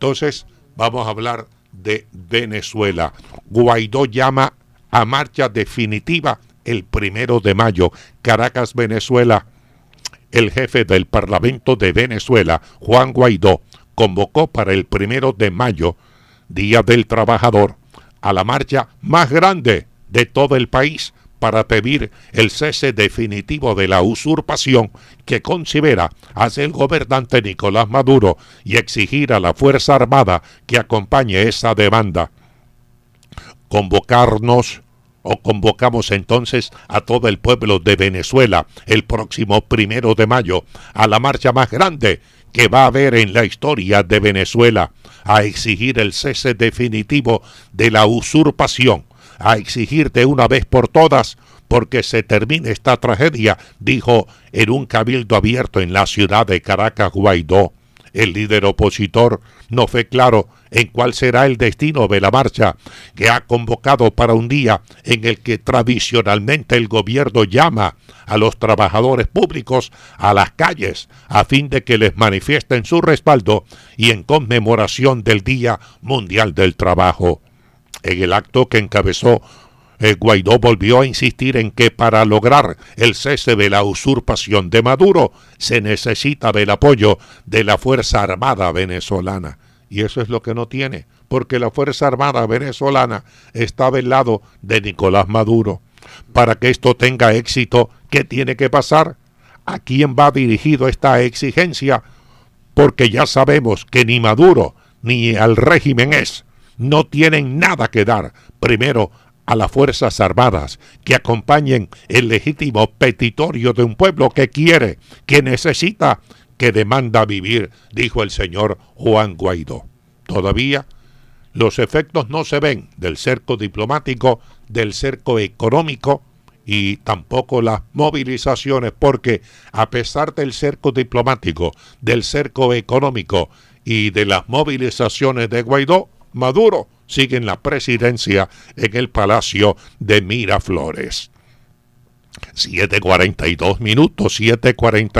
Entonces, vamos a hablar de Venezuela. Guaidó llama a marcha definitiva el 1 de mayo. Caracas, Venezuela. El jefe del Parlamento de Venezuela, Juan Guaidó, convocó para el 1 de mayo, Día del Trabajador, a la marcha más grande de todo el país para pedir el cese definitivo de la usurpación que considera hace el gobernante Nicolás Maduro y exigir a la Fuerza Armada que acompañe esa demanda. Convocamos entonces a todo el pueblo de Venezuela el próximo 1 de mayo a la marcha más grande que va a haber en la historia de Venezuela, a exigir el cese definitivo de la usurpación, a exigir de una vez por todas porque se termine esta tragedia, dijo en un cabildo abierto en la ciudad de Caracas Guaidó. El líder opositor no fue claro en cuál será el destino de la marcha que ha convocado para un día en el que tradicionalmente el gobierno llama a los trabajadores públicos a las calles a fin de que les manifiesten su respaldo y en conmemoración del Día Mundial del Trabajo. En el acto que encabezó, Guaidó volvió a insistir en que para lograr el cese de la usurpación de Maduro se necesita del apoyo de la Fuerza Armada venezolana. Y eso es lo que no tiene, porque la Fuerza Armada venezolana está del lado de Nicolás Maduro. Para que esto tenga éxito, ¿qué tiene que pasar? ¿A quién va dirigido esta exigencia? Porque ya sabemos que ni Maduro ni al régimen no tienen nada que dar. Primero, a las Fuerzas Armadas que acompañen el legítimo petitorio de un pueblo que quiere, que necesita, que demanda vivir, dijo el señor Juan Guaidó. Todavía los efectos no se ven del cerco diplomático, del cerco económico y tampoco las movilizaciones, porque a pesar del cerco diplomático, del cerco económico y de las movilizaciones de Guaidó, Maduro sigue en la presidencia en el Palacio de Miraflores. 7:42, 7:42.